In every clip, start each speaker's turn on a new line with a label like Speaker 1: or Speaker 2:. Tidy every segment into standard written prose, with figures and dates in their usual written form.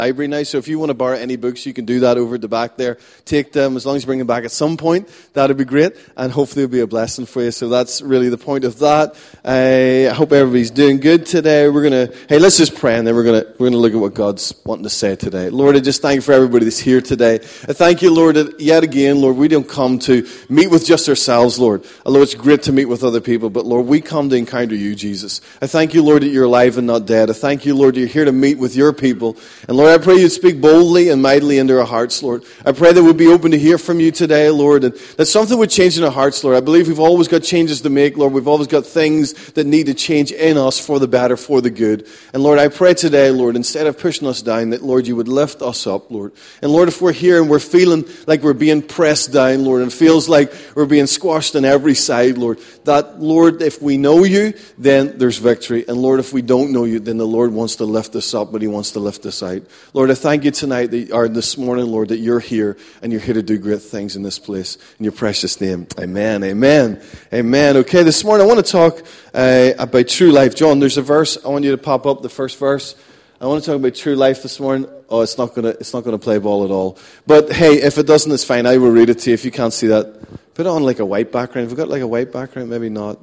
Speaker 1: library now, so if you want to borrow any books, you can do that over at the back there. Take them, as long as you bring them back at some point, that'd be great, and hopefully it'll be a blessing for you. So that's really the point of that. I hope everybody's doing good today. Let's just pray, and then we're gonna look at what God's wanting to say today. Lord, I just thank you for everybody that's here today. I thank you, Lord, that yet again, Lord, we don't come to meet with just ourselves, Lord. Although it's great to meet with other people, but Lord, we come to encounter you, Jesus. I thank you, Lord, that you're alive and not dead. I thank you, Lord, that you're here to meet with your people. And Lord, I pray you'd speak boldly and mightily into our hearts, Lord. I pray that we'd be open to hear from you today, Lord, and that something would change in our hearts, Lord. I believe we've always got changes to make, Lord. We've always got things that need to change in us for the better, for the good. And Lord, I pray today, Lord, instead of pushing us down, that, Lord, you would lift us up, Lord. And Lord, if we're here and we're feeling like we're being pressed down, Lord, and it feels like we're being squashed on every side, Lord, that, Lord, if we know you, then there's victory. And Lord, if we don't know you, then the Lord wants to lift us up, but he wants to lift us out. Lord, I thank you tonight, or this morning, Lord, that you're here, and you're here to do great things in this place. In your precious name, amen, amen, amen. Okay, this morning I want to talk about true life. John, there's a verse, I want you to pop up, the first verse. I want to talk about true life this morning. Oh, it's not gonna play ball at all. But hey, if it doesn't, it's fine. I will read it to you if you can't see that. Put it on like a white background. Have we got like a white background? Maybe not.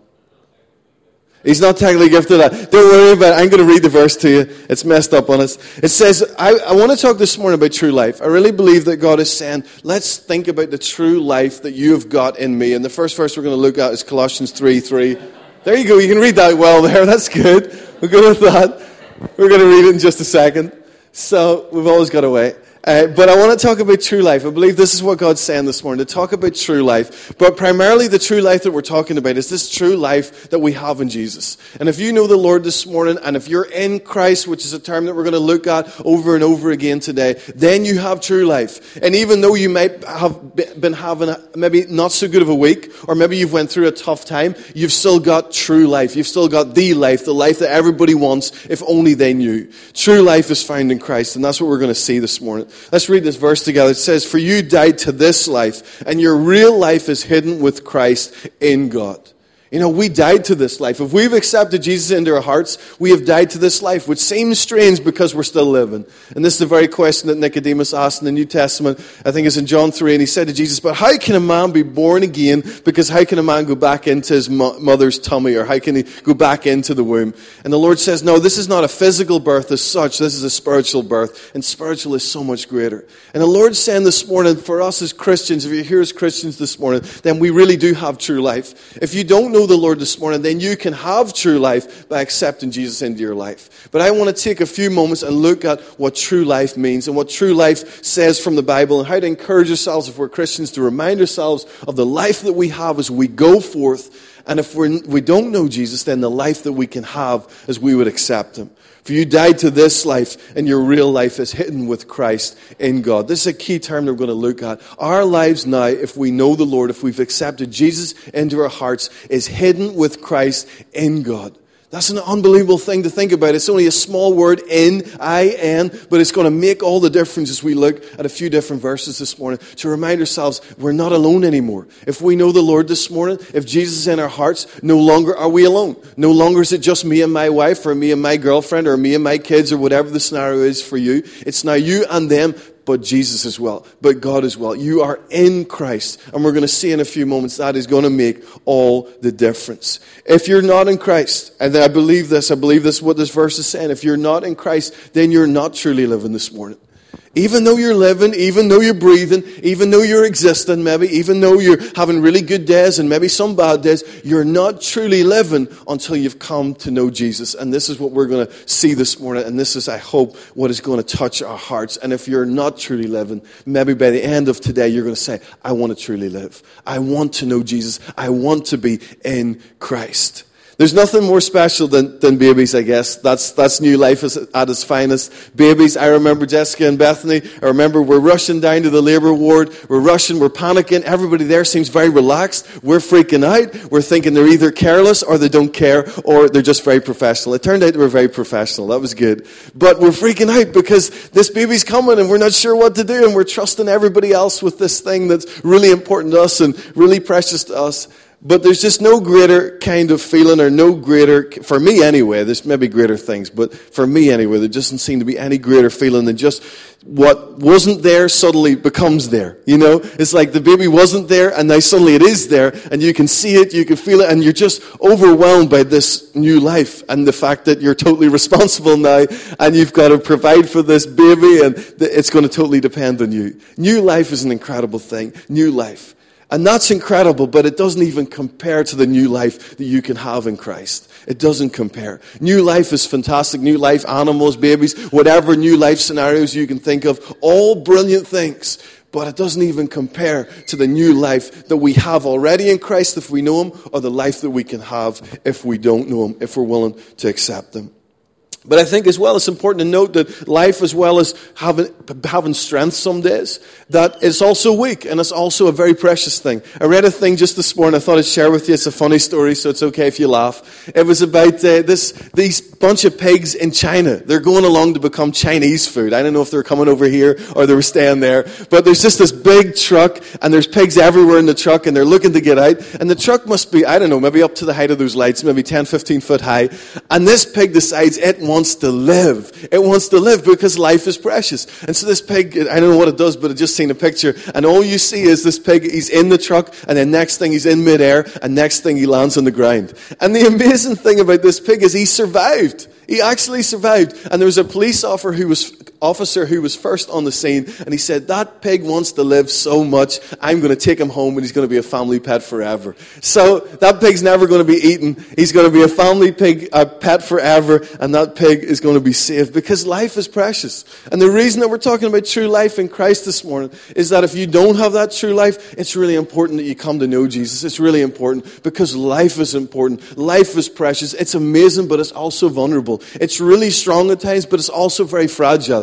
Speaker 1: He's not technically gifted at that. Don't worry about it. I'm going to read the verse to you. It's messed up on us. It says, I want to talk this morning about true life. I really believe that God is saying, let's think about the true life that you have got in me. And the first verse we're going to look at is Colossians 3:3. There you go. You can read that well there. That's good. We'll go with that. We're going to read it in just a second. So we've always got a way. But I want to talk about true life. I believe this is what God's saying this morning, to talk about true life. But primarily the true life that we're talking about is this true life that we have in Jesus. And if you know the Lord this morning, and if you're in Christ, which is a term that we're going to look at over and over again today, then you have true life. And even though you might have been having maybe not so good of a week, or maybe you've went through a tough time, you've still got true life. You've still got the life that everybody wants, if only they knew. True life is found in Christ, and that's what we're going to see this morning. Let's read this verse together. It says, "For you died to this life, and your real life is hidden with Christ in God." You know, we died to this life. If we've accepted Jesus into our hearts, we have died to this life, which seems strange because we're still living. And this is the very question that Nicodemus asked in the New Testament. I think it's in John 3, and he said to Jesus, "But how can a man be born again? Because how can a man go back into his mother's tummy? Or how can he go back into the womb?" And the Lord says, no, this is not a physical birth as such. This is a spiritual birth. And spiritual is so much greater. And the Lord's saying this morning, for us as Christians, if you're here as Christians this morning, then we really do have true life. If you don't know the Lord this morning, then you can have true life by accepting Jesus into your life. But I want to take a few moments and look at what true life means and what true life says from the Bible, and how to encourage ourselves, if we're Christians, to remind ourselves of the life that we have as we go forth. And if we don't know Jesus, then the life that we can have as we would accept him. For you died to this life, and your real life is hidden with Christ in God. This is a key term that we're going to look at. Our lives now, if we know the Lord, if we've accepted Jesus into our hearts, is hidden with Christ in God. That's an unbelievable thing to think about. It's only a small word, I-N, but it's going to make all the difference as we look at a few different verses this morning to remind ourselves we're not alone anymore. If we know the Lord this morning, if Jesus is in our hearts, no longer are we alone. No longer is it just me and my wife, or me and my girlfriend, or me and my kids, or whatever the scenario is for you. It's now you and them, but Jesus as well, but God as well. You are in Christ, and we're going to see in a few moments that is going to make all the difference. If you're not in Christ, and I believe this is what this verse is saying, if you're not in Christ, then you're not truly living this morning. Even though you're living, even though you're breathing, even though you're existing, maybe, even though you're having really good days and maybe some bad days, you're not truly living until you've come to know Jesus. And this is what we're going to see this morning. And this is, I hope, what is going to touch our hearts. And if you're not truly living, maybe by the end of today, you're going to say, I want to truly live. I want to know Jesus. I want to be in Christ. There's nothing more special than babies, I guess. That's new life at its finest. Babies, I remember Jessica and Bethany. I remember we're rushing down to the labor ward. We're rushing, we're panicking. Everybody there seems very relaxed. We're freaking out. We're thinking they're either careless or they don't care or they're just very professional. It turned out they were very professional. That was good. But we're freaking out because this baby's coming and we're not sure what to do, and we're trusting everybody else with this thing that's really important to us and really precious to us. But there's just no greater kind of feeling, or no greater, for me anyway, there's maybe greater things, but for me anyway, there doesn't seem to be any greater feeling than just what wasn't there suddenly becomes there. You know, it's like the baby wasn't there and now suddenly it is there, and you can see it, you can feel it, and you're just overwhelmed by this new life and the fact that you're totally responsible now, and you've got to provide for this baby, and it's going to totally depend on you. New life is an incredible thing. New life. And that's incredible, but it doesn't even compare to the new life that you can have in Christ. It doesn't compare. New life is fantastic. New life, animals, babies, whatever new life scenarios you can think of, all brilliant things. But it doesn't even compare to the new life that we have already in Christ if we know Him, or the life that we can have if we don't know Him, if we're willing to accept Him. But I think as well, it's important to note that life, as well as having strength some days, that it's also weak, and it's also a very precious thing. I read a thing just this morning I thought I'd share with you. It's a funny story, so it's okay if you laugh. It was about these bunch of pigs in China. They're going along to become Chinese food. I don't know if they're coming over here or they were staying there. But there's just this big truck, and there's pigs everywhere in the truck, and they're looking to get out. And the truck must be, I don't know, maybe up to the height of those lights, maybe 10, 15 foot high. And this pig decides it wants to live. It wants to live because life is precious. And so this pig, I don't know what it does, but I just seen a picture, and all you see is this pig, he's in the truck, and then next thing he's in midair, and next thing he lands on the ground. And the amazing thing about this pig is he survived. He actually survived. And there was a police officer who was first on the scene, and he said, that pig wants to live so much, I'm going to take him home and he's going to be a family pet forever. So that pig's never going to be eaten. He's going to be a family pet forever, and that pig is going to be saved because life is precious. And the reason that we're talking about true life in Christ this morning is that if you don't have that true life, it's really important that you come to know Jesus. It's really important because life is important. Life is precious. It's amazing, but it's also vulnerable. It's really strong at times, but it's also very fragile.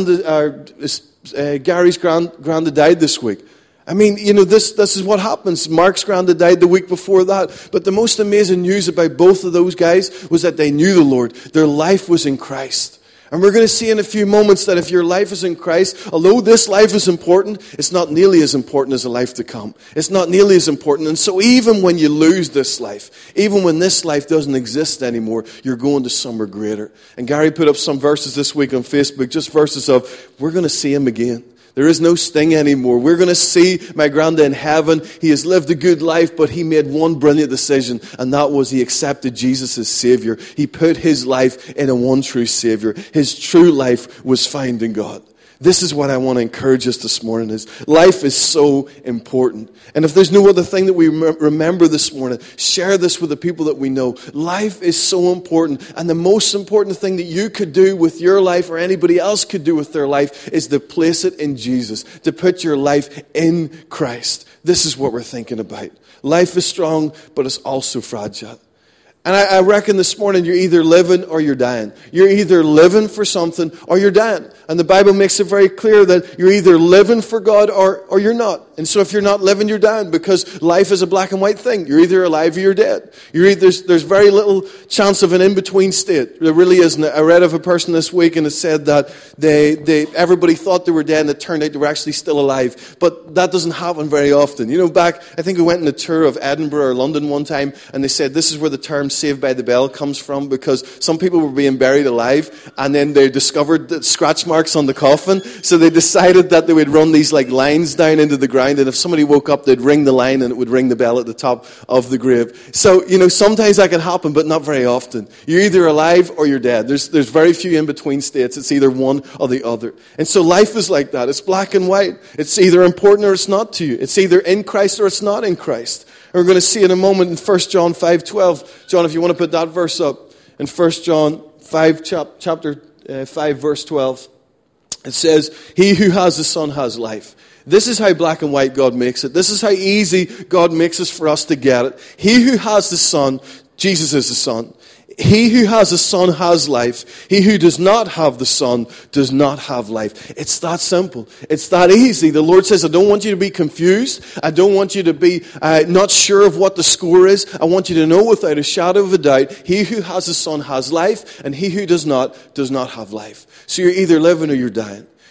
Speaker 1: Gary's granda died this week. I mean, you know, this is what happens. Mark's granda died the week before that. But the most amazing news about both of those guys was that they knew the Lord. Their life was in Christ. And we're going to see in a few moments that if your life is in Christ, although this life is important, it's not nearly as important as the life to come. It's not nearly as important. And so even when you lose this life, even when this life doesn't exist anymore, you're going to somewhere greater. And Gary put up some verses this week on Facebook, just verses of, we're going to see Him again. There is no sting anymore. We're going to see my granda in heaven. He has lived a good life, but he made one brilliant decision, and that was he accepted Jesus as Savior. He put his life in a one true Savior. His true life was found in God. This is what I want to encourage us this morning, is life is so important. And if there's no other thing that we remember this morning, share this with the people that we know. Life is so important. And the most important thing that you could do with your life, or anybody else could do with their life, is to place it in Jesus, to put your life in Christ. This is what we're thinking about. Life is strong, but it's also fragile. And I reckon this morning you're either living or you're dying. You're either living for something or you're dying. And the Bible makes it very clear that you're either living for God or you're not. And so if you're not living, you're dying, because life is a black and white thing. You're either alive or you're dead. There's very little chance of an in-between state. There really isn't. I read of a person this week, and it said that everybody thought they were dead, and it turned out they were actually still alive. But that doesn't happen very often. You know, I think we went on a tour of Edinburgh or London one time, and they said this is where the term Saved by the Bell comes from, because some people were being buried alive, and then they discovered the scratch marks on the coffin, so they decided that they would run these like lines down into the ground, and if somebody woke up, they'd ring the line, and it would ring the bell at the top of the grave. So, you know, sometimes that can happen, but not very often. You're either alive or you're dead. There's very few in-between states. It's either one or the other. And so life is like that. It's black and white. It's either important or it's not to you. It's either in Christ or it's not in Christ. We're going to see in a moment in 1 John 5:12. John, if you want to put that verse up. In 1 John 5, chapter 5, verse 12, it says, "He who has the Son has life." This is how black and white God makes it. This is how easy God makes it for us to get it. He who has the Son, Jesus is the Son. He who has the Son has life. He who does not have the Son does not have life. It's that simple. It's that easy. The Lord says, I don't want you to be confused. I don't want you to be not sure of what the score is. I want you to know without a shadow of a doubt, he who has the Son has life, and he who does not have life. So you're either living or you're dying.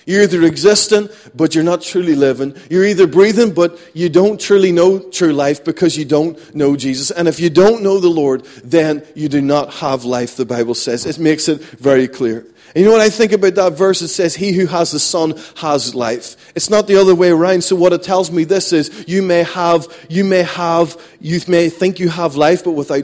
Speaker 1: You're either existing, but you're not truly living. You're either breathing, but you don't truly know true life because you don't know Jesus. And if you don't know the Lord, then you do not have life, the Bible says. It makes it very clear. And you know what I think about that verse? It says, he who has the Son has life. It's not the other way around. So what it tells me this is, you may think you have life, but without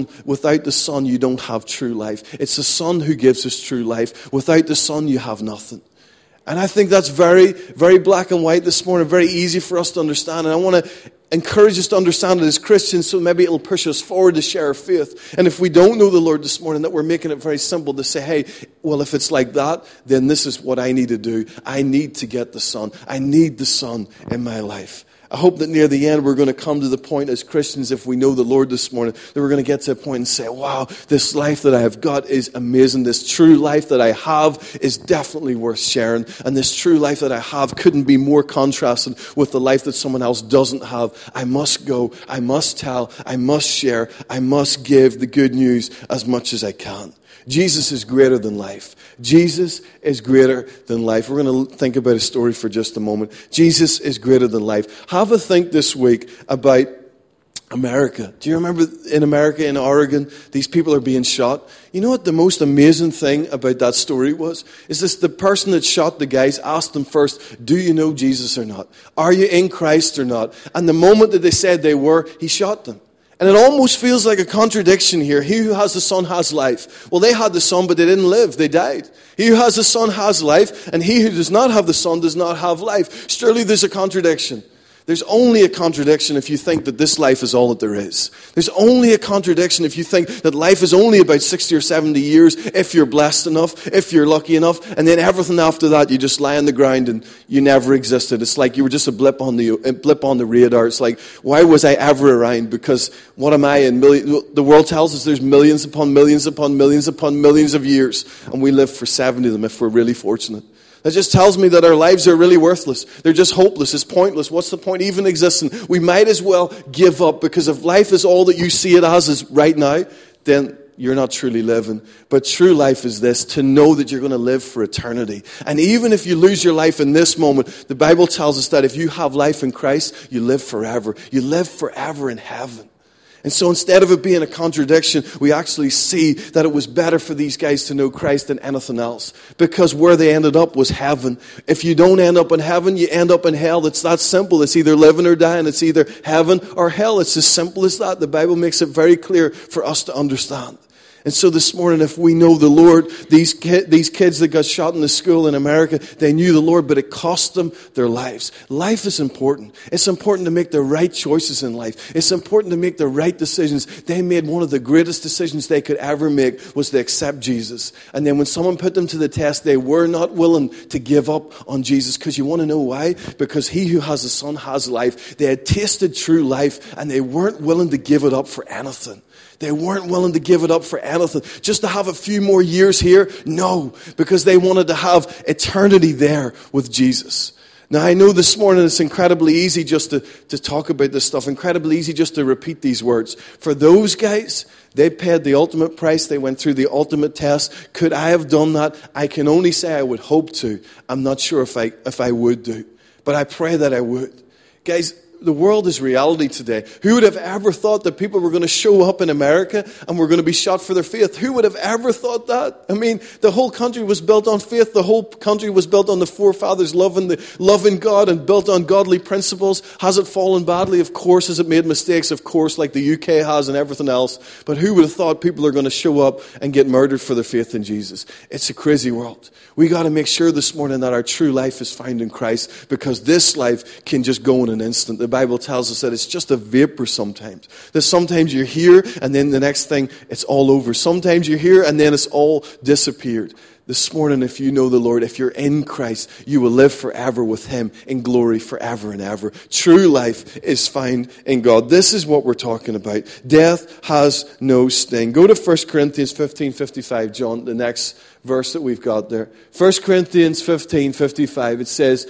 Speaker 1: the Son, you don't have true life. It's the Son who gives us true life. Without the Son, you have nothing. And I think that's very, very black and white this morning, very easy for us to understand. And I want to encourage us to understand it as Christians, so maybe it'll push us forward to share our faith. And if we don't know the Lord this morning, that we're making it very simple to say, hey, well, if it's like that, then this is what I need to do. I need to get the Son. I need the Son in my life. I hope that near the end we're going to come to the point as Christians, if we know the Lord this morning, that we're going to get to a point and say, wow, this life that I have got is amazing. This true life that I have is definitely worth sharing. And this true life that I have couldn't be more contrasted with the life that someone else doesn't have. I must go, I must tell, I must share, I must give the good news as much as I can. Jesus is greater than life. Jesus is greater than life. We're going to think about a story for just a moment. Jesus is greater than life. Have a think this week about America. Do you remember in America, in Oregon, these people are being shot? You know what the most amazing thing about that story was? Is this the person that shot the guys asked them first, do you know Jesus or not? Are you in Christ or not? And the moment that they said they were, he shot them. And it almost feels like a contradiction here. He who has the Son has life. Well, they had the Son, but they didn't live. They died. He who has the Son has life, and he who does not have the Son does not have life. Surely there's a contradiction. There's only a contradiction if you think that this life is all that there is. There's only a contradiction if you think that life is only about 60 or 70 years, if you're blessed enough, if you're lucky enough, and then everything after that, you just lie on the ground and you never existed. It's like you were just a blip on the radar. It's like, why was I ever around? Because what am I in the world tells us there's millions upon millions upon millions upon millions of years, and we live for 70 of them if we're really fortunate. That just tells me that our lives are really worthless. They're just hopeless. It's pointless. What's the point even existing? We might as well give up, because if life is all that you see it as is right now, then you're not truly living. But true life is this, to know that you're going to live for eternity. And even if you lose your life in this moment, the Bible tells us that if you have life in Christ, you live forever. You live forever in heaven. And so instead of it being a contradiction, we actually see that it was better for these guys to know Christ than anything else. Because where they ended up was heaven. If you don't end up in heaven, you end up in hell. It's that simple. It's either living or dying. It's either heaven or hell. It's as simple as that. The Bible makes it very clear for us to understand. And so this morning, if we know the Lord, these kids that got shot in the school in America, they knew the Lord, but it cost them their lives. Life is important. It's important to make the right choices in life. It's important to make the right decisions. They made one of the greatest decisions they could ever make, was to accept Jesus. And then when someone put them to the test, they were not willing to give up on Jesus. Because you want to know why? Because he who has the Son has life. They had tasted true life, and they weren't willing to give it up for anything. They weren't willing to give it up for anything. Just to have a few more years here? No, because they wanted to have eternity there with Jesus. Now, I know this morning it's incredibly easy just to talk about this stuff, incredibly easy just to repeat these words. For those guys, they paid the ultimate price. They went through the ultimate test. Could I have done that? I can only say I would hope to. I'm not sure if I would do. But I pray that I would. Guys, the world is reality today. Who would have ever thought that people were going to show up in America and were going to be shot for their faith? Who would have ever thought that? I mean, the whole country was built on faith. The whole country was built on the forefathers loving God and built on godly principles. Has it fallen badly? Of course. Has it made mistakes? Of course, like the UK has and everything else. But who would have thought people are going to show up and get murdered for their faith in Jesus? It's a crazy world. We got to make sure this morning that our true life is found in Christ, because this life can just go in an instant. The Bible tells us that it's just a vapor sometimes. That sometimes you're here and then the next thing, it's all over. Sometimes you're here and then it's all disappeared. This morning, if you know the Lord, if you're in Christ, you will live forever with Him in glory forever and ever. True life is found in God. This is what we're talking about. Death has no sting. Go to 1 Corinthians 15:55, John, the next verse that we've got there. 1 Corinthians 15:55, it says,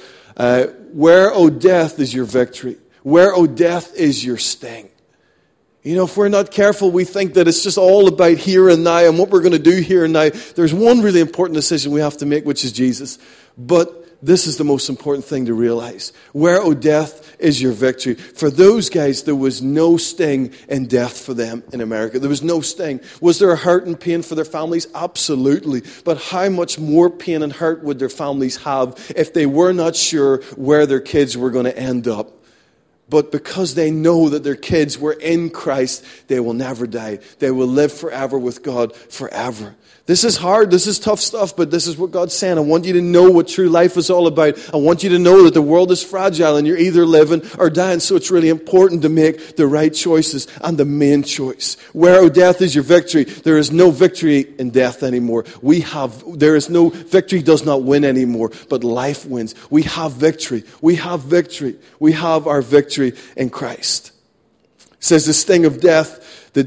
Speaker 1: where, O death, is your victory? Where, O death, is your sting? You know, if we're not careful, we think that it's just all about here and now and what we're going to do here and now. There's one really important decision we have to make, which is Jesus. But this is the most important thing to realize. Where, O death, is your victory? For those guys, there was no sting in death for them in America. There was no sting. Was there a hurt and pain for their families? Absolutely. But how much more pain and hurt would their families have if they were not sure where their kids were going to end up? But because they know that their kids were in Christ, they will never die. They will live forever with God forever. This is hard. This is tough stuff, but this is what God's saying. I want you to know what true life is all about. I want you to know that the world is fragile and you're either living or dying. So it's really important to make the right choices and the main choice. Where, O death, is your victory? There is no victory in death anymore. There is no victory does not win anymore, but life wins. We have victory. We have victory. We have our victory in Christ. It says the sting of death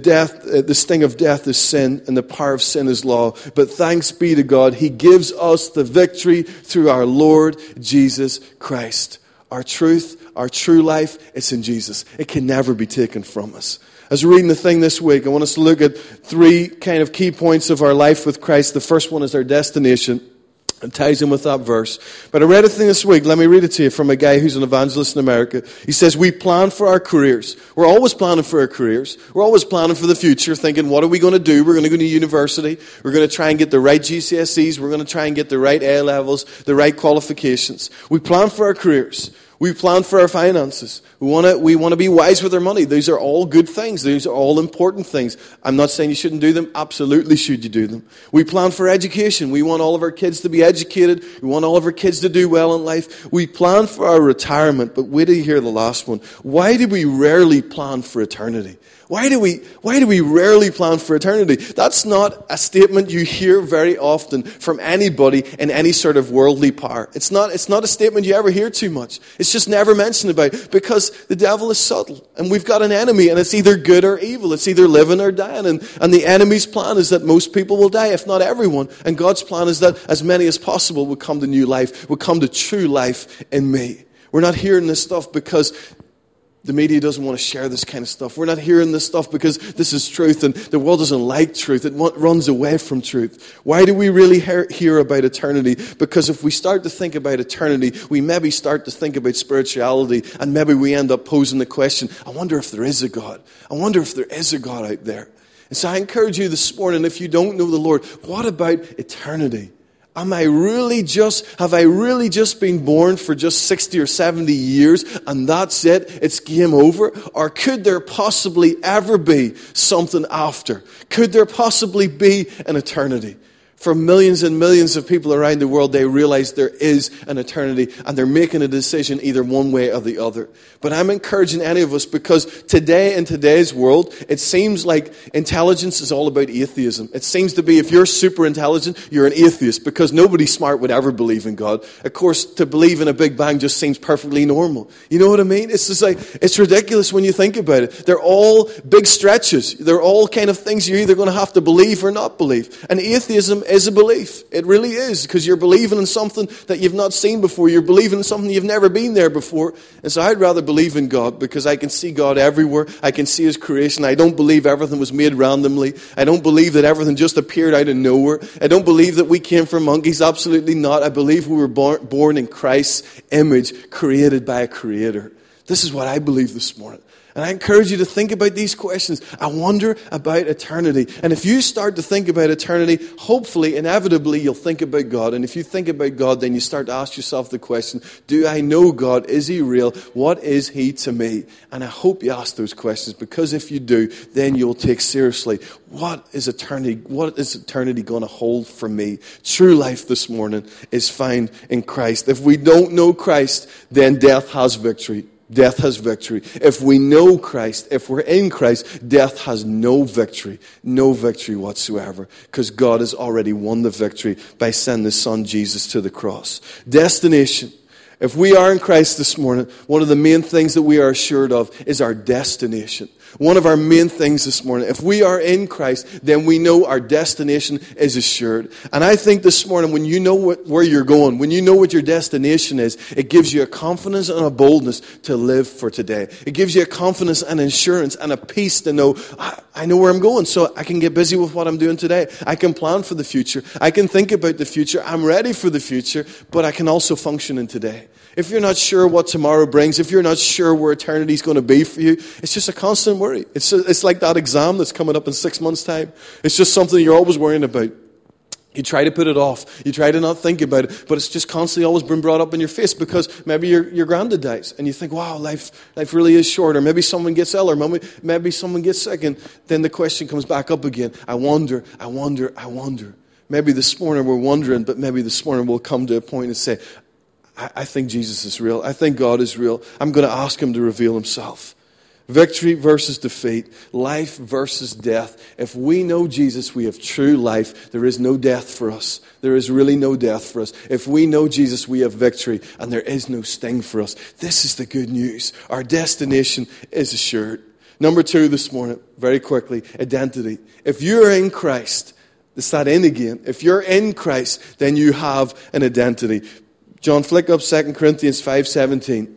Speaker 1: is sin, and the power of sin is law. But thanks be to God, He gives us the victory through our Lord Jesus Christ. Our truth, our true life, it's in Jesus. It can never be taken from us. As we're reading the thing this week, I want us to look at 3 kind of key points of our life with Christ. The first one is our destination. It ties in with that verse. But I read a thing this week. Let me read it to you from a guy who's an evangelist in America. He says, we plan for our careers. We're always planning for our careers. We're always planning for the future, thinking, what are we going to do? We're going to go to university. We're going to try and get the right GCSEs. We're going to try and get the right A levels, the right qualifications. We plan for our careers. We plan for our finances. We want to be wise with our money. These are all good things. These are all important things. I'm not saying you shouldn't do them. Absolutely should you do them. We plan for education. We want all of our kids to be educated. We want all of our kids to do well in life. We plan for our retirement. But wait till you hear the last one. Why do we rarely plan for eternity? Why do we rarely plan for eternity? That's not a statement you hear very often from anybody in any sort of worldly power. It's not a statement you ever hear too much. It's just never mentioned about, because the devil is subtle and we've got an enemy, and it's either good or evil. It's either living or dying, and the enemy's plan is that most people will die, if not everyone, and God's plan is that as many as possible will come to new life, will come to true life in me. We're not hearing this stuff because the media doesn't want to share this kind of stuff. We're not hearing this stuff because this is truth and the world doesn't like truth. It runs away from truth. Why do we really hear about eternity? Because if we start to think about eternity, we maybe start to think about spirituality, and maybe we end up posing the question, I wonder if there is a God. I wonder if there is a God out there. And so I encourage you this morning, if you don't know the Lord, what about eternity? Have I really just been born for just 60 or 70 years and that's it? It's game over? Or could there possibly ever be something after? Could there possibly be an eternity? For millions and millions of people around the world, they realize there is an eternity, and they're making a decision either one way or the other. But I'm encouraging any of us, because today, in today's world, it seems like intelligence is all about atheism. It seems to be, if you're super intelligent, you're an atheist, because nobody smart would ever believe in God. Of course, to believe in a Big Bang just seems perfectly normal. You know what I mean? It's just like, it's ridiculous when you think about it. They're all big stretches. They're all kind of things you're either going to have to believe or not believe. And atheism is a belief. It really is, because you're believing in something that you've not seen before. You're believing in something you've never been there before. And so I'd rather believe in God, because I can see God everywhere. I can see His creation. I don't believe everything was made randomly. I don't believe that everything just appeared out of nowhere. I don't believe that we came from monkeys. Absolutely not. I believe we were born in Christ's image, created by a creator. This is what I believe this morning. And I encourage you to think about these questions. I wonder about eternity. And if you start to think about eternity, hopefully, inevitably, you'll think about God. And if you think about God, then you start to ask yourself the question, do I know God? Is He real? What is He to me? And I hope you ask those questions, because if you do, then you'll take seriously, what is eternity going to hold for me? True life this morning is found in Christ. If we don't know Christ, then death has victory. Death has victory. If we know Christ, if we're in Christ, death has no victory whatsoever, because God has already won the victory by sending His Son Jesus to the cross. Destination. If we are in Christ this morning, one of the main things that we are assured of is our destination. One of our main things this morning, if we are in Christ, then we know our destination is assured. And I think this morning, when you know where you're going, when you know what your destination is, it gives you a confidence and a boldness to live for today. It gives you a confidence and assurance and a peace to know, I know where I'm going, so I can get busy with what I'm doing today. I can plan for the future. I can think about the future. I'm ready for the future, but I can also function in today. If you're not sure what tomorrow brings, if you're not sure where eternity is going to be for you, it's just a constant worry. It's like that exam that's coming up in 6 months' time. It's just something you're always worrying about. You try to put it off. You try to not think about it, but it's just constantly always been brought up in your face because maybe your granddad dies and you think, wow, life really is short, or maybe someone gets ill, or maybe someone gets sick, and then the question comes back up again. I wonder. Maybe this morning we're wondering, but maybe this morning we'll come to a point and say, I think Jesus is real. I think God is real. I'm going to ask him to reveal himself. Victory versus defeat. Life versus death. If we know Jesus, we have true life. There is no death for us. There is really no death for us. If we know Jesus, we have victory, and there is no sting for us. This is the good news. Our destination is assured. Number 2 this morning, very quickly, identity. If you're in Christ, it's that in again. If you're in Christ, then you have an identity. John, flick up 2 Corinthians 5:17.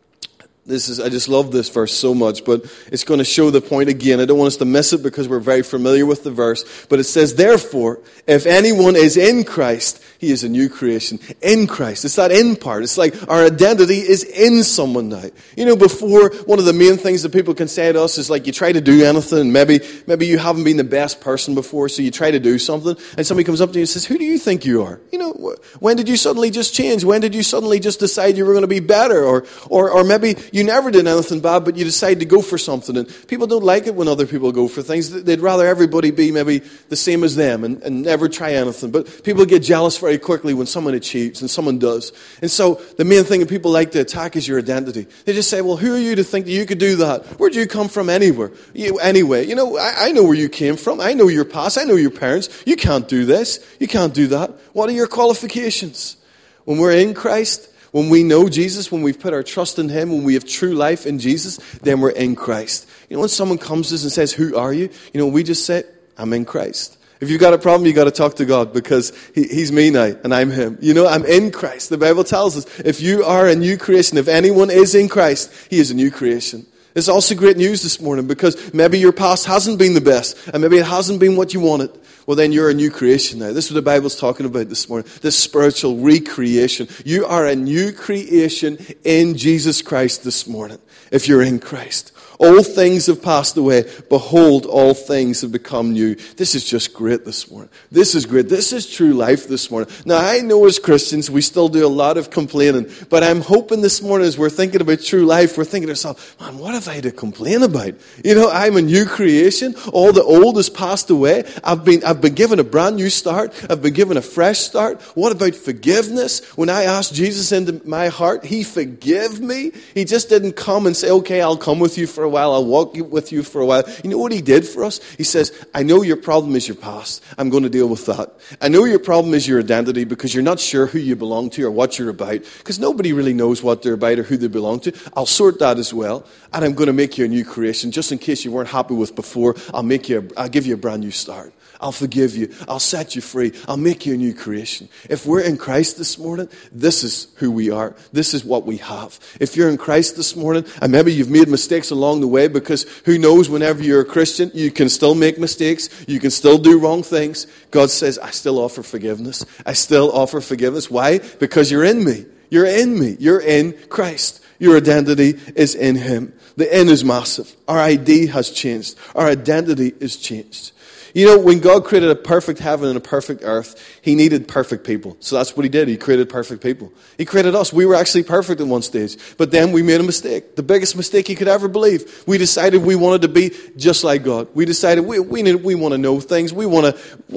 Speaker 1: I just love this verse so much, but it's going to show the point again. I don't want us to miss it because we're very familiar with the verse. But it says, therefore, if anyone is in Christ, he is a new creation. In Christ. It's that in part. It's like our identity is in someone now. You know, before, one of the main things that people can say to us is like, you try to do anything, and maybe you haven't been the best person before, so you try to do something, and somebody comes up to you and says, who do you think you are? You know, when did you suddenly just change? When did you suddenly just decide you were going to be better? Or maybe you never did anything bad, but you decided to go for something. And people don't like it when other people go for things. They'd rather everybody be maybe the same as them and never try anything. But people get jealous very quickly when someone achieves and someone does. And so the main thing that people like to attack is your identity. They just say, well, who are you to think that you could do that? Where do you come from anyway? You know, I know where you came from. I know your past. I know your parents. You can't do this. You can't do that. What are your qualifications? When we're in Christ, when we know Jesus, when we've put our trust in him, when we have true life in Jesus, then we're in Christ. You know, when someone comes to us and says, who are you? You know, we just say, I'm in Christ. If you've got a problem, you've got to talk to God because he's me now and I'm him. You know, I'm in Christ. The Bible tells us, if you are a new creation, if anyone is in Christ, he is a new creation. It's also great news this morning because maybe your past hasn't been the best and maybe it hasn't been what you wanted. Well, then you're a new creation now. This is what the Bible's talking about this morning. This spiritual recreation. You are a new creation in Jesus Christ this morning if you're in Christ. All things have passed away. Behold, all things have become new. This is just great this morning. This is great. This is true life this morning. Now, I know as Christians, we still do a lot of complaining. But I'm hoping this morning as we're thinking about true life, we're thinking to ourselves, man, what have I to complain about? You know, I'm a new creation. All the old has passed away. I've been given a brand new start. I've been given a fresh start. What about forgiveness? When I asked Jesus into my heart, he forgave me. He just didn't come and say, okay, I'll come with you for a while. I'll walk with you for a while. You know what he did for us? He says, I know your problem is your past. I'm going to deal with that. I know your problem is your identity because you're not sure who you belong to or what you're about because nobody really knows what they're about or who they belong to. I'll sort that as well. And I'm going to make you a new creation. Just in case you weren't happy with before, I'll give you a brand new start. I'll forgive you. I'll set you free. I'll make you a new creation. If we're in Christ this morning, this is who we are. This is what we have. If you're in Christ this morning, and maybe you've made mistakes along the way, because who knows, whenever you're a Christian, you can still make mistakes. You can still do wrong things. God says, I still offer forgiveness. I still offer forgiveness. Why? Because you're in me. You're in me. You're in Christ. Your identity is in him. The in is massive. Our ID has changed. Our identity is changed. You know, when God created a perfect heaven and a perfect earth, he needed perfect people. So that's what he did. He created perfect people. He created us. We were actually perfect at one stage. But then we made a mistake. The biggest mistake you could ever believe. We decided we wanted to be just like God. We decided we want to know things. We want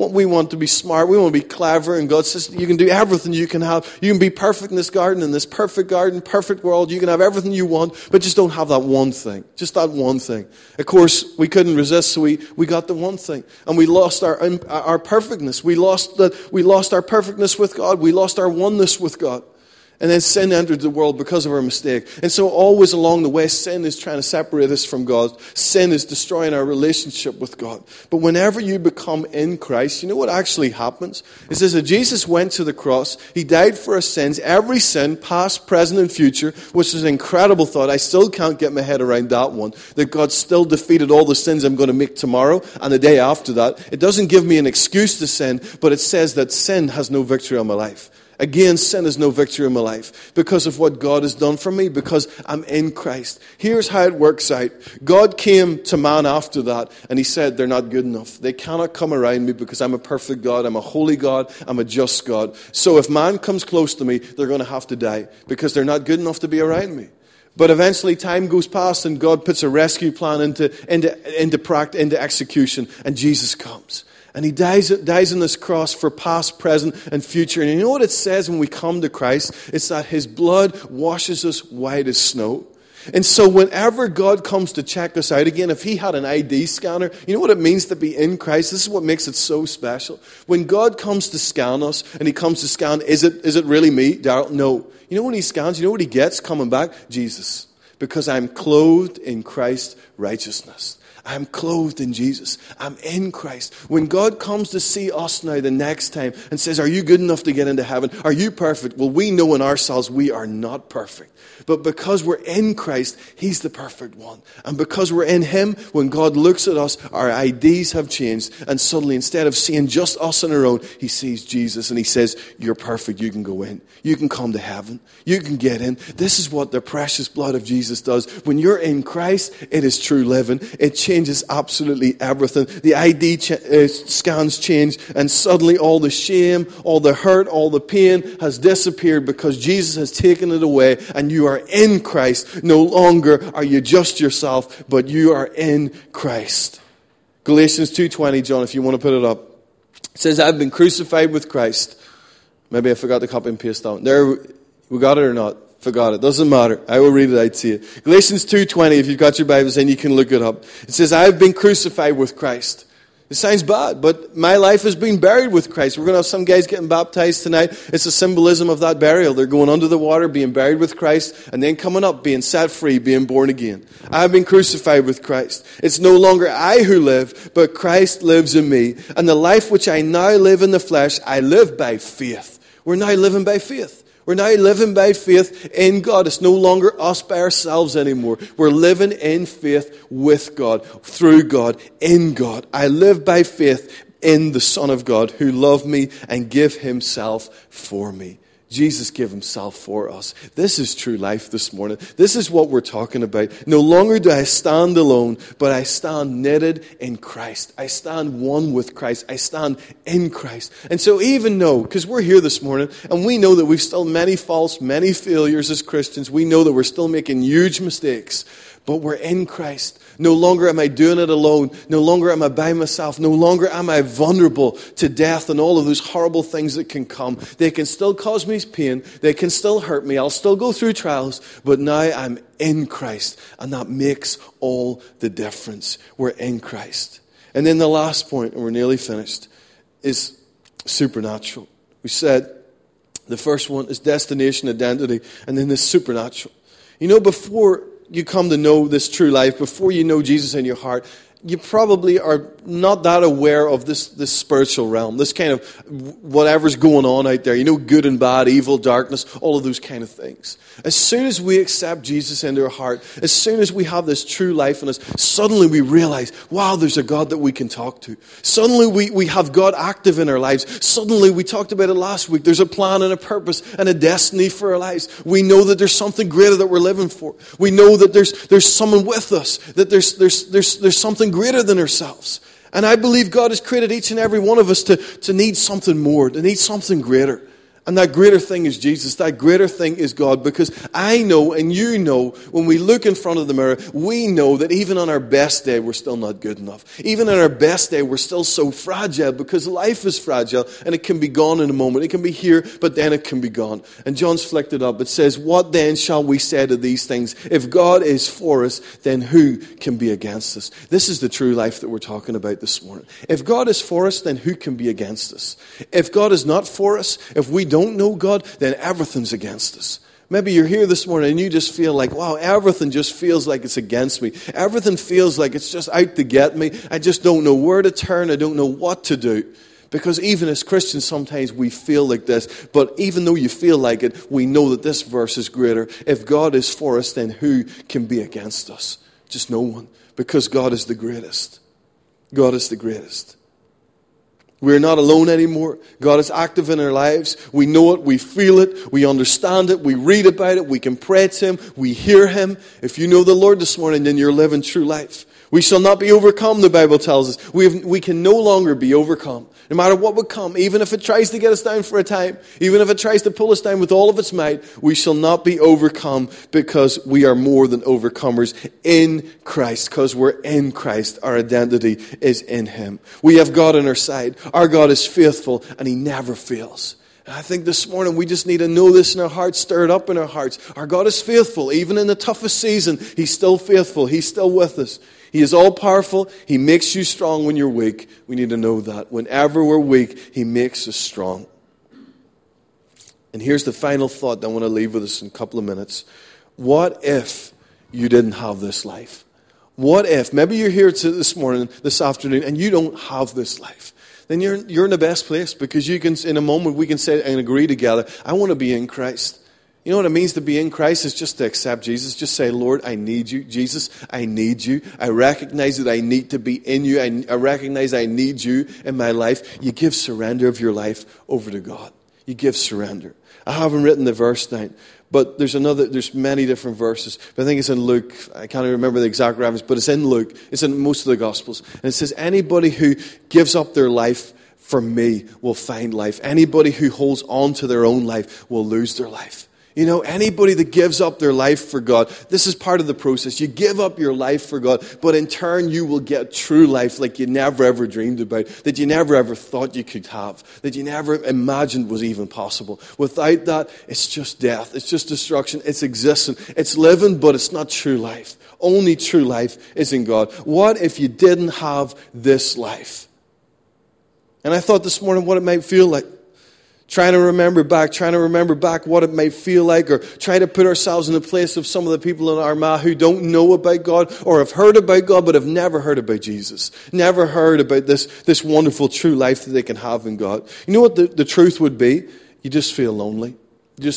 Speaker 1: to be smart. We want to be clever. And God says, you can do everything you can have. You can be perfect in this garden, perfect world. You can have everything you want, but just don't have that one thing. Just that one thing. Of course, we couldn't resist, so we got the one thing. And we lost our perfectness. We lost our perfectness with God. We lost our oneness with God. And then sin entered the world because of our mistake. And so always along the way, sin is trying to separate us from God. Sin is destroying our relationship with God. But whenever you become in Christ, you know what actually happens? It says that Jesus went to the cross. He died for our sins, every sin, past, present, and future, which is an incredible thought. I still can't get my head around that one, that God still defeated all the sins I'm going to make tomorrow and the day after that. It doesn't give me an excuse to sin, but it says that sin has no victory on my life. Again, sin has no victory in my life because of what God has done for me, because I'm in Christ. Here's how it works out. God came to man after that, and he said, they're not good enough. They cannot come around me because I'm a perfect God, I'm a holy God, I'm a just God. So if man comes close to me, they're going to have to die because they're not good enough to be around me. But eventually time goes past and God puts a rescue plan into execution, and Jesus comes. And he dies on this cross for past, present, and future. And you know what it says when we come to Christ? It's that his blood washes us white as snow. And so whenever God comes to check us out again, if he had an ID scanner, you know what it means to be in Christ? This is what makes it so special. When God comes to scan us, and he comes to scan, is it really me, Darrell? No. You know when he scans, you know what he gets coming back? Jesus. Because I'm clothed in Christ's righteousness. I'm clothed in Jesus. I'm in Christ. When God comes to see us now the next time and says, are you good enough to get into heaven? Are you perfect? Well, we know in ourselves we are not perfect. But because we're in Christ, he's the perfect one. And because we're in him, when God looks at us, our IDs have changed. And suddenly, instead of seeing just us on our own, he sees Jesus and he says, you're perfect. You can go in. You can come to heaven. You can get in. This is what the precious blood of Jesus does. When you're in Christ, it is true living. It changes absolutely everything. The ID scans change, and suddenly all the shame, all the hurt, all the pain has disappeared because Jesus has taken it away, and you are in Christ. No longer are you just yourself, but you are in Christ. Galatians 2:20, John, if you want to put it up. It says, I've been crucified with Christ. Maybe I forgot to copy and paste that one. There, we got it or not? Forgot it. Doesn't matter. I will read it out to you. Galatians 2:20, if you've got your Bibles in, you can look it up. It says, I've been crucified with Christ. It sounds bad, but my life has been buried with Christ. We're going to have some guys getting baptized tonight. It's a symbolism of that burial. They're going under the water, being buried with Christ, and then coming up, being set free, being born again. I have been crucified with Christ. It's no longer I who live, but Christ lives in me. And the life which I now live in the flesh, I live by faith. We're now living by faith. We're now living by faith in God. It's no longer us by ourselves anymore. We're living in faith with God, through God, in God. I live by faith in the Son of God who loved me and gave himself for me. Jesus gave himself for us. This is true life this morning. This is what we're talking about. No longer do I stand alone, but I stand knitted in Christ. I stand one with Christ. I stand in Christ. And so even though, because we're here this morning, and we know that we've still many faults, many failures as Christians. We know that we're still making huge mistakes, but we're in Christ. No longer am I doing it alone. No longer am I by myself. No longer am I vulnerable to death and all of those horrible things that can come. They can still cause me pain. They can still hurt me. I'll still go through trials. But now I'm in Christ. And that makes all the difference. We're in Christ. And then the last point, and we're nearly finished, is supernatural. We said the first one is destination, identity, and then the supernatural. You know, before you come to know this true life, before you know Jesus in your heart, you probably are not that aware of this spiritual realm, this kind of whatever's going on out there. You know, good and bad, evil, darkness, all of those kind of things. As soon as we accept Jesus into our heart, as soon as we have this true life in us, suddenly we realize, wow, there's a God that we can talk to. Suddenly we have God active in our lives. Suddenly, we talked about it last week, there's a plan and a purpose and a destiny for our lives. We know that there's something greater that we're living for. We know that there's someone with us, that there's something greater than ourselves. And I believe God has created each and every one of us to need something more, to need something greater. And that greater thing is Jesus. That greater thing is God. Because I know and you know, when we look in front of the mirror, we know that even on our best day, we're still not good enough. Even on our best day, we're still so fragile because life is fragile and it can be gone in a moment. It can be here, but then it can be gone. And John's flicked it up. It says, what then shall we say to these things? If God is for us, then who can be against us? This is the true life that we're talking about this morning. If God is for us, then who can be against us? If God is not for us, if we don't know God, then everything's against us. Maybe you're here this morning and you just feel like, wow, everything just feels like it's against me. Everything feels like it's just out to get me. I just don't know where to turn. I don't know what to do. Because even as Christians, sometimes we feel like this. But even though you feel like it, we know that this verse is greater. If God is for us, then who can be against us? Just no one. Because God is the greatest. God is the greatest. We're not alone anymore. God is active in our lives. We know it. We feel it. We understand it. We read about it. We can pray to Him. We hear Him. If you know the Lord this morning, then you're living true life. We shall not be overcome, the Bible tells us. We can no longer be overcome. No matter what would come, even if it tries to get us down for a time, even if it tries to pull us down with all of its might, we shall not be overcome because we are more than overcomers in Christ. Because we're in Christ, our identity is in Him. We have God on our side. Our God is faithful and He never fails. And I think this morning we just need to know this in our hearts, stir it up in our hearts. Our God is faithful. Even in the toughest season, He's still faithful. He's still with us. He is all-powerful. He makes you strong when you're weak. We need to know that. Whenever we're weak, He makes us strong. And here's the final thought that I want to leave with us in a couple of minutes. What if you didn't have this life? What if, maybe you're here this morning, this afternoon, and you don't have this life? Then you're in the best place because you can, in a moment, we can say and agree together, I want to be in Christ. You know what it means to be in Christ is just to accept Jesus. Just say, Lord, I need you. Jesus, I need you. I recognize that I need to be in you. I recognize I need you in my life. You give surrender of your life over to God. You give surrender. I haven't written the verse down, but there's many different verses. But I think it's in Luke. I can't even remember the exact reference, but it's in Luke. It's in most of the Gospels. And it says, anybody who gives up their life for me will find life. Anybody who holds on to their own life will lose their life. You know, anybody that gives up their life for God, this is part of the process. You give up your life for God, but in turn you will get true life like you never ever dreamed about, that you never ever thought you could have, that you never imagined was even possible. Without that, it's just death. It's just destruction. It's existing. It's living, but it's not true life. Only true life is in God. What if you didn't have this life? And I thought this morning what it might feel like. Trying to remember back what it might feel like, or try to put ourselves in the place of some of the people in Armagh who don't know about God or have heard about God but have never heard about Jesus. Never heard about this wonderful true life that they can have in God. You know what the truth would be? You just feel lonely. You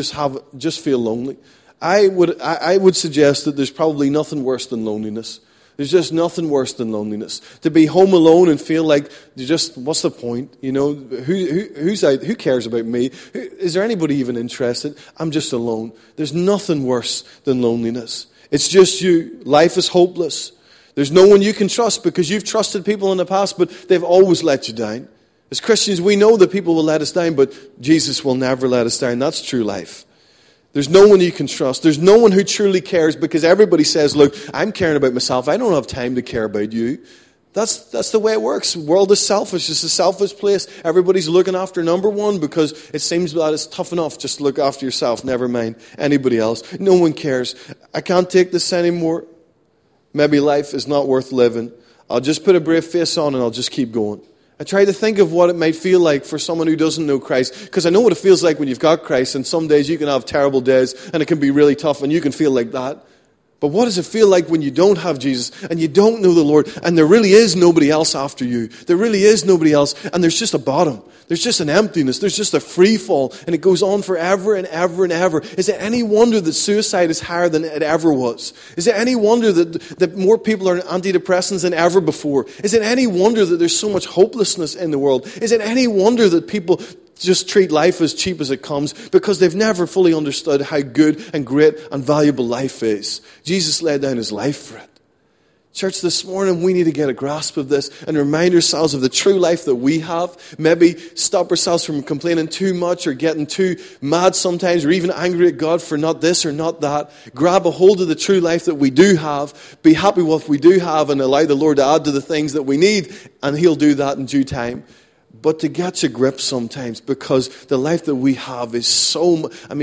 Speaker 1: just feel lonely. I would suggest that there's probably nothing worse than loneliness. There's just nothing worse than loneliness. To be home alone and feel like, what's the point? You know, who's out? Who cares about me? Is there anybody even interested? I'm just alone. There's nothing worse than loneliness. It's just you. Life is hopeless. There's no one you can trust because you've trusted people in the past, but they've always let you down. As Christians, we know that people will let us down, but Jesus will never let us down. That's true life. There's no one you can trust. There's no one who truly cares because everybody says, look, I'm caring about myself. I don't have time to care about you. That's the way it works. The world is selfish. It's a selfish place. Everybody's looking after number one because it seems that it's tough enough just to look after yourself. Never mind anybody else. No one cares. I can't take this anymore. Maybe life is not worth living. I'll just put a brave face on and I'll just keep going. I try to think of what it might feel like for someone who doesn't know Christ, because I know what it feels like when you've got Christ, and some days you can have terrible days, and it can be really tough, and you can feel like that. But what does it feel like when you don't have Jesus, and you don't know the Lord, and there really is nobody else after you? There really is nobody else, and there's just a bottom. There's just an emptiness. There's just a free fall, and it goes on forever and ever and ever. Is it any wonder that suicide is higher than it ever was? Is it any wonder that more people are on antidepressants than ever before? Is it any wonder that there's so much hopelessness in the world? Is it any wonder that people just treat life as cheap as it comes because they've never fully understood how good and great and valuable life is? Jesus laid down His life for it. Church, this morning we need to get a grasp of this and remind ourselves of the true life that we have. Maybe stop ourselves from complaining too much or getting too mad sometimes or even angry at God for not this or not that. Grab a hold of the true life that we do have. Be happy with what we do have and allow the Lord to add to the things that we need, and He'll do that in due time. But to get a grip sometimes, because the life that we have is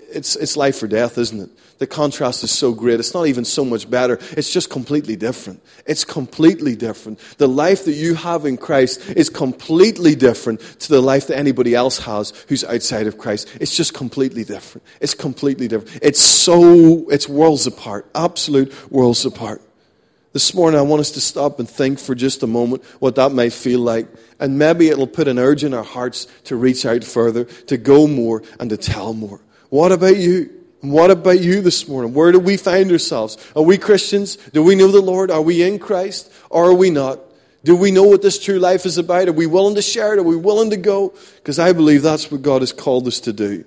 Speaker 1: it's life or death, isn't it? The contrast is so great. It's not even so much better. It's just completely different. It's completely different. The life that you have in Christ is completely different to the life that anybody else has who's outside of Christ. It's just completely different. It's completely different. It's worlds apart. Absolute worlds apart. This morning I want us to stop and think for just a moment what that might feel like. And maybe it'll put an urge in our hearts to reach out further, to go more and to tell more. What about you? What about you this morning? Where do we find ourselves? Are we Christians? Do we know the Lord? Are we in Christ? Or are we not? Do we know what this true life is about? Are we willing to share it? Are we willing to go? Because I believe that's what God has called us to do.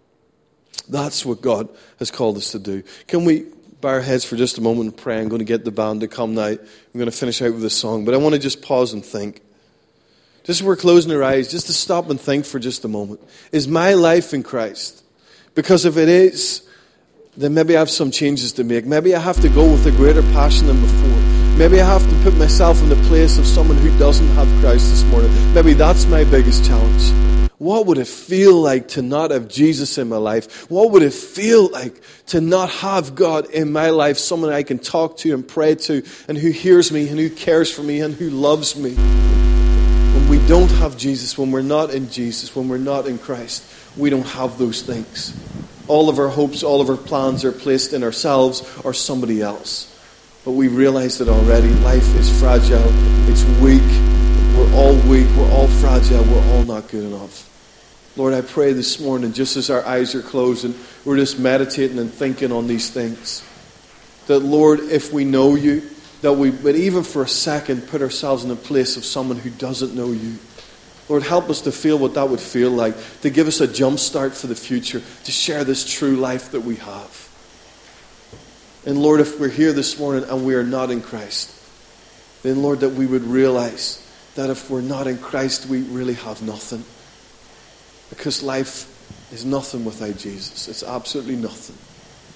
Speaker 1: That's what God has called us to do. Can we bow our heads for just a moment and pray? I'm going to get the band to come now. I'm going to finish out with a song. But I want to just pause and think. Just as we're closing our eyes, just to stop and think for just a moment. Is my life in Christ? Because if it is, then maybe I have some changes to make. Maybe I have to go with a greater passion than before. Maybe I have to put myself in the place of someone who doesn't have Christ this morning. Maybe that's my biggest challenge. What would it feel like to not have Jesus in my life? What would it feel like to not have God in my life? Someone I can talk to and pray to, and who hears me and who cares for me and who loves me. When we don't have Jesus, when we're not in Jesus, when we're not in Christ, we don't have those things. All of our hopes, all of our plans are placed in ourselves or somebody else. But we realize that already life is fragile. It's weak. We're all weak. We're all fragile. We're all not good enough. Lord, I pray this morning, just as our eyes are closed and we're just meditating and thinking on these things, that Lord, if we know you, that we would even for a second put ourselves in the place of someone who doesn't know you. Lord, help us to feel what that would feel like, to give us a jump start for the future, to share this true life that we have. And Lord, if we're here this morning and we are not in Christ, then Lord, that we would realize that if we're not in Christ, we really have nothing. Because life is nothing without Jesus. It's absolutely nothing.